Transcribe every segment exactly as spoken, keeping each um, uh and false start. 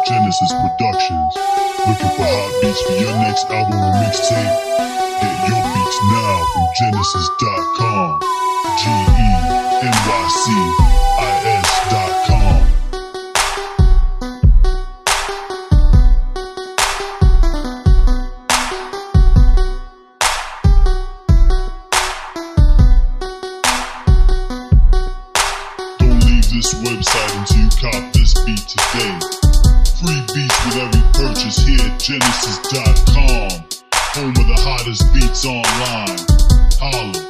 Genesis Productions. Looking for hot beats for your next album or mixtape? Get your beats now from Genesis dot com. G E N Y C I S dot com. This website until you cop this beat today. Free beats with every purchase here at Genesis dot com. Home of the hottest beats online. Holla.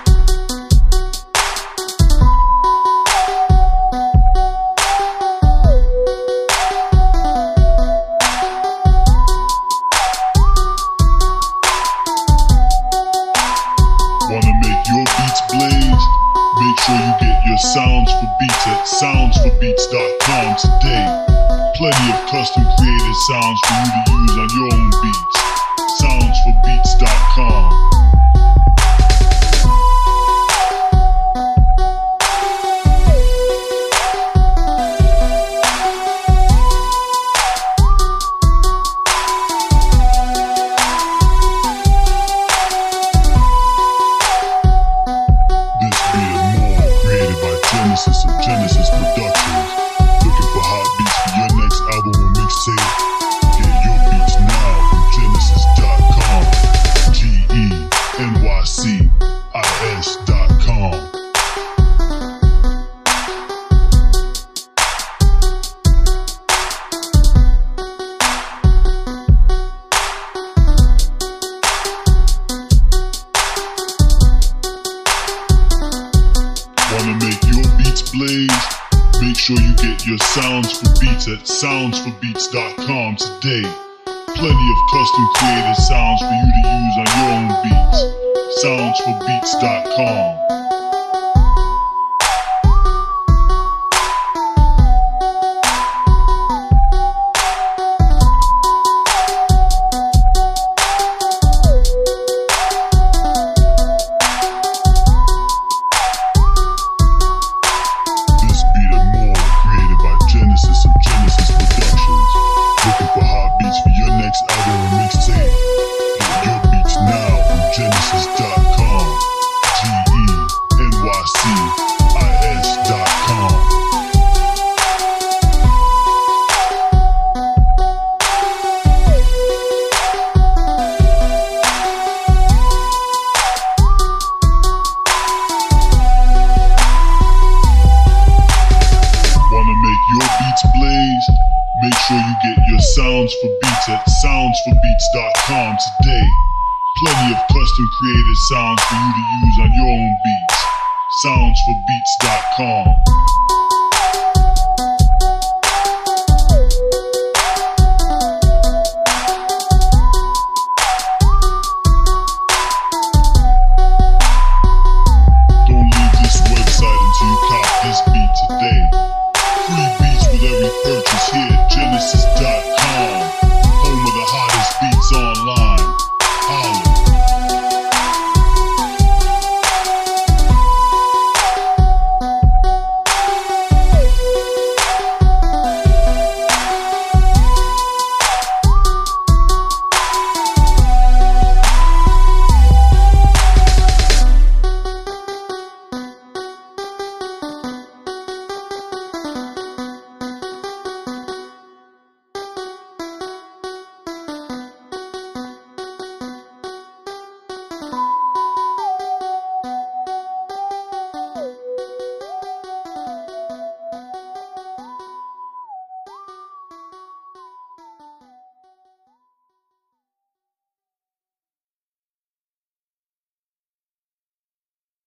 Wanna make your beats blaze? Make sure you get your Sounds for Beats at Sounds for Beats dot com today. Plenty of custom created sounds for you to use on your own beats. Sounds for Beats dot com. Genesis of Genesis Productions. Looking for hot beats for your next album or mixtape? Get your beats now from Genesis dot com. G E N Y C I S dot com. Wanna make your beats blaze? Make sure you get your Sounds for Beats at Sounds for Beats dot com today. Plenty of custom created sounds for you to use on your own beats. Sounds for Beats dot com. Looking for hot beats for your next album or mixtape? Get your beats now from Genesis dot com. G E N Y C I S dot com. Wanna make your beats blaze? Make sure you get your Sounds for Beats at Sounds for Beats dot com today. Plenty of custom created sounds for you to use on your own beats. Sounds for Beats dot com.